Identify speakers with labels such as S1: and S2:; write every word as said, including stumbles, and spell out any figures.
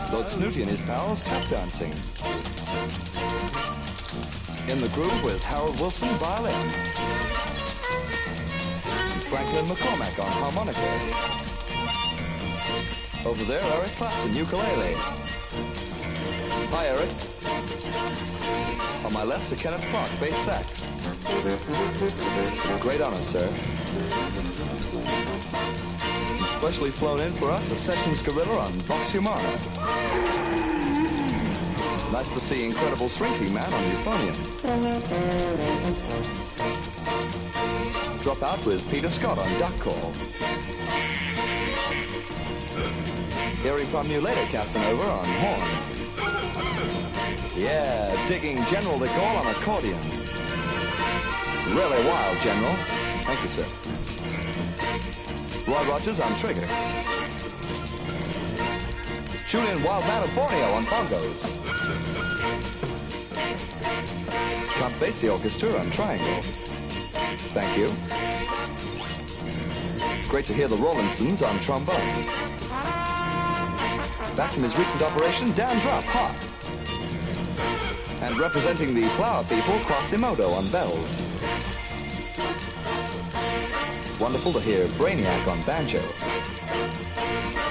S1: Lord Snooty and his pals tap dancing. In the groove with Harold Wilson, violin. And Franklin McCormack on harmonica. Over there, Eric Clapton, ukulele. Hi, Eric. On my left, Sir Kenneth Clark, bass sax. Great honor, sir. Specially flown in for us, a Sessions gorilla on Vox Humana. Nice to see Incredible Shrinking Man on euphonium. Drop out with Peter Scott on duck call. Hearing from you later, Casanova on horn. Yeah, digging General de Gaulle on accordion. Really wild, General. Thank you, sir. Roy Rogers on trigger. Tune in Wild Man of Borneo on bongos. Count Basie Orchestra on triangle. Thank you. Great to hear the Rawlinsons on trombone. Back from his recent operation, Dan Drupp, harp. And representing the Flower People, Quasimodo on bells. Wonderful to hear Brainiac on banjo.